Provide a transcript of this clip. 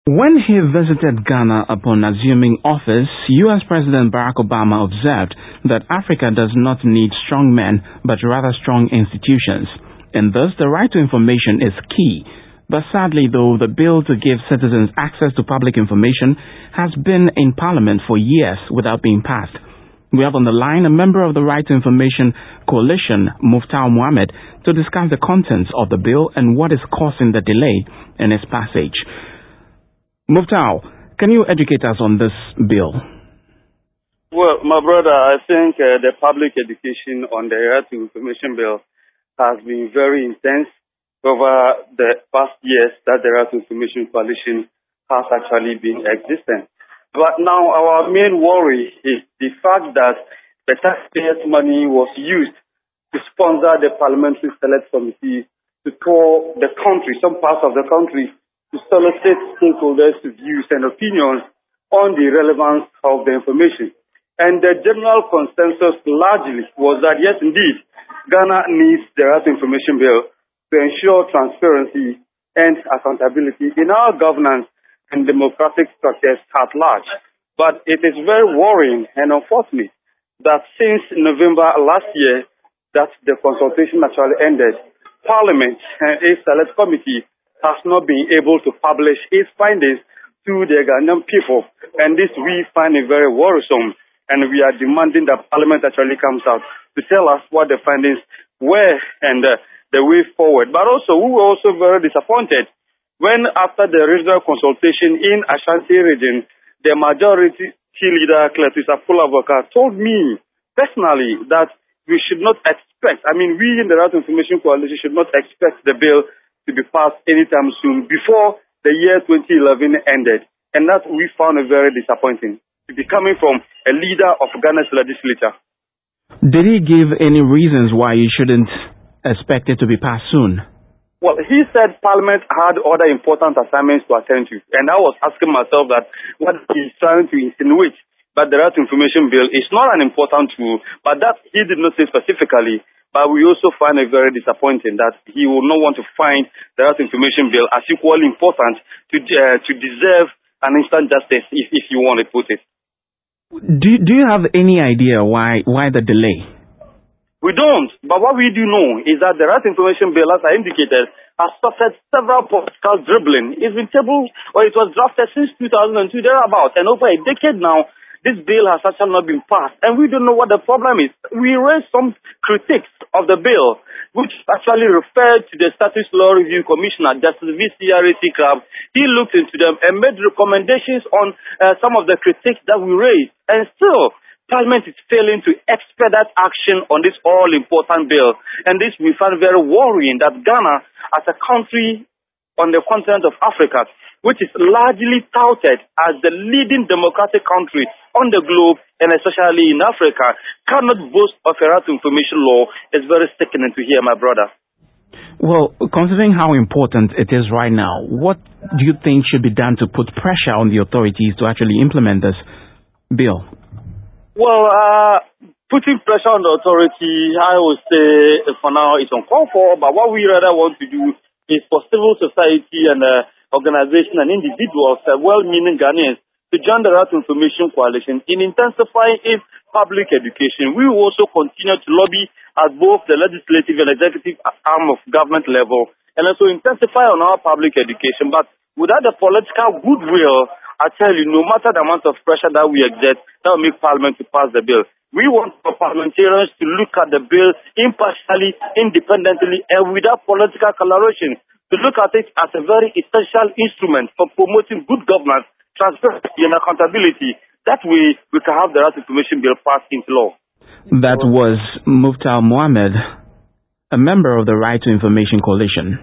When he visited Ghana upon assuming office, U.S. President Barack Obama observed that Africa does not need strong men, but rather strong institutions. In this, the right to information is key. But sadly, though, the bill to give citizens access to public information has been in Parliament for years without being passed. We have on the line a member of the Right to Information Coalition, Muftau Mohammed, to discuss the contents of the bill and what is causing the delay in its passage. Muftau, can you educate us on this bill? Well, my brother, I think the public education on the Right to Information bill has been very intense over the past years that the Right to Information Coalition has actually been existent. But now our main worry is the fact that the taxpayers' money was used to sponsor the Parliamentary Select Committee to tour the country, some parts of the country, to solicit stakeholders' views and opinions on the relevance of the information. And the general consensus largely was that, yes, indeed, Ghana needs the Right to Information bill to ensure transparency and accountability in our governance and democratic structures at large. But it is very worrying and unfortunate that since November last year that the consultation actually ended, Parliament and a select committee has not been able to publish its findings to the Ghanaian people. And this we find it very worrisome. And we are demanding that Parliament actually comes out to tell us what the findings were and the way forward. But also, we were also very disappointed when after the regional consultation in Ashanti region, the majority leader, Cletus Afula-Avoka, told me personally that we should not expect, we in the Right to Information Coalition should not expect the bill to be passed anytime soon before the year 2011 ended. And that we found it very disappointing to be coming from a leader of Ghana's legislature. Did he give any reasons why you shouldn't expect it to be passed soon? Well, he said Parliament had other important assignments to attend to. And I was asking myself that what he's trying to insinuate, but the Right to Information bill is not an important tool, but that he did not say specifically. But we also find it very disappointing that he will not want to find the Right to Information bill as equally important to deserve an instant justice, if you want to put it. Do you have any idea why the delay? We don't. But what we do know is that the Right to Information bill, as I indicated, has suffered several political dribbling. It was drafted since 2002, thereabouts, and over a decade now. This bill has actually not been passed, and we don't know what the problem is. We raised some critiques of the bill, which actually referred to the Status Law Review Commissioner, Justice V.C.R.A. Crab. He looked into them and made recommendations on some of the critiques that we raised. And still, Parliament is failing to expedite action on this all-important bill. And this we find very worrying that Ghana, as a country on the continent of Africa, which is largely touted as the leading democratic country on the globe, and especially in Africa, cannot boast of a Right to Information law. It's very sickening to hear, my brother. Well, considering how important it is right now, what do you think should be done to put pressure on the authorities to actually implement this bill? Well, putting pressure on the authority, I would say for now it's uncalled for, but what we rather want to do is for civil society and organizations and individuals, well-meaning Ghanaians, to join the Right to Information Coalition in intensifying its public education. We will also continue to lobby at both the legislative and executive arm of government level, and also intensify on our public education. But without the political goodwill, I tell you, no matter the amount of pressure that we exert, that will make Parliament to pass the bill. We want our parliamentarians to look at the bill impartially, independently, and without political coloration, to look at it as a very essential instrument for promoting good governance, transparency, and accountability. That way, we can have the Right to Information bill passed into law. That was Muftau Mohammed, a member of the Right to Information Coalition.